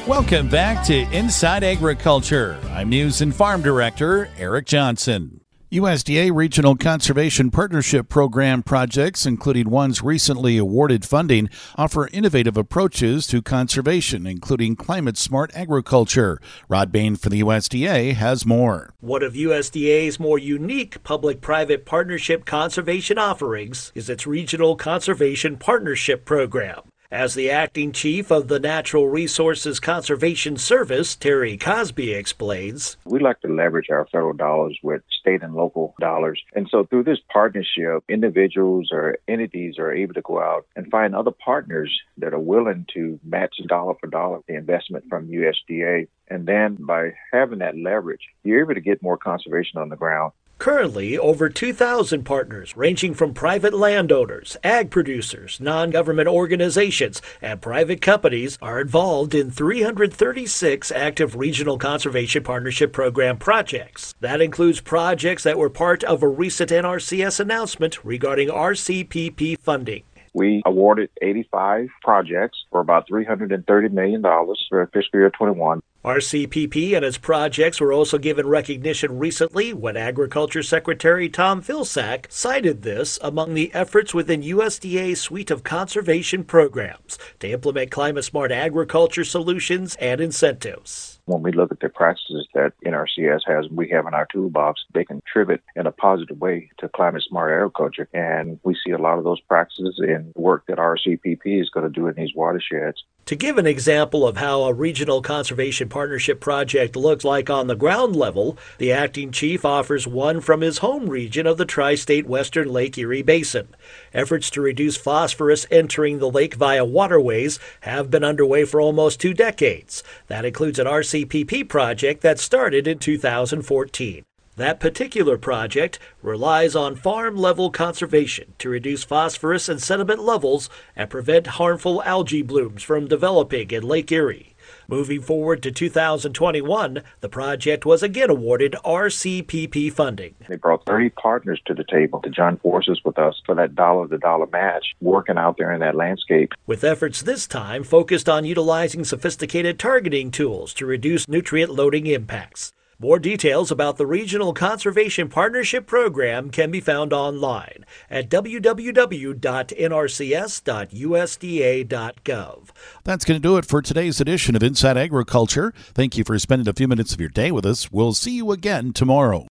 Welcome back to Inside Agriculture. I'm News and Farm Director Eric Johnson. USDA Regional Conservation Partnership Program projects, including ones recently awarded funding, offer innovative approaches to conservation, including climate-smart agriculture. Rod Bain for the USDA has more. One of USDA's more unique public-private partnership conservation offerings is its Regional Conservation Partnership Program. As the acting chief of the Natural Resources Conservation Service, Terry Cosby explains, we like to leverage our federal dollars with state and local dollars. And so through this partnership, individuals or entities are able to go out and find other partners that are willing to match dollar for dollar the investment from USDA. And then by having that leverage, you're able to get more conservation on the ground. Currently, over 2,000 partners, ranging from private landowners, ag producers, non-government organizations, and private companies, are involved in 336 active Regional Conservation Partnership Program projects. That includes projects that were part of a recent NRCS announcement regarding RCPP funding. We awarded 85 projects for about $330 million for fiscal year 21. RCPP and its projects were also given recognition recently when Agriculture Secretary Tom Vilsack cited this among the efforts within USDA's suite of conservation programs to implement climate-smart agriculture solutions and incentives. When we look at the practices that NRCS has, we have in our toolbox, they contribute in a positive way to climate-smart agriculture. And we see a lot of those practices in the work that RCPP is going to do in these watersheds. To give an example of how a Regional Conservation Partnership project looks like on the ground level, the acting chief offers one from his home region of the tri-state western Lake Erie Basin. Efforts to reduce phosphorus entering the lake via waterways have been underway for almost 2 decades. That includes an RCPP project that started in 2014. That particular project relies on farm-level conservation to reduce phosphorus and sediment levels and prevent harmful algae blooms from developing in Lake Erie. Moving forward to 2021, the project was again awarded RCPP funding. They brought 30 partners to the table to join forces with us for that dollar-to-dollar match, working out there in that landscape. With efforts this time focused on utilizing sophisticated targeting tools to reduce nutrient loading impacts. More details about the Regional Conservation Partnership Program can be found online at www.nrcs.usda.gov. That's going to do it for today's edition of Inside Agriculture. Thank you for spending a few minutes of your day with us. We'll see you again tomorrow.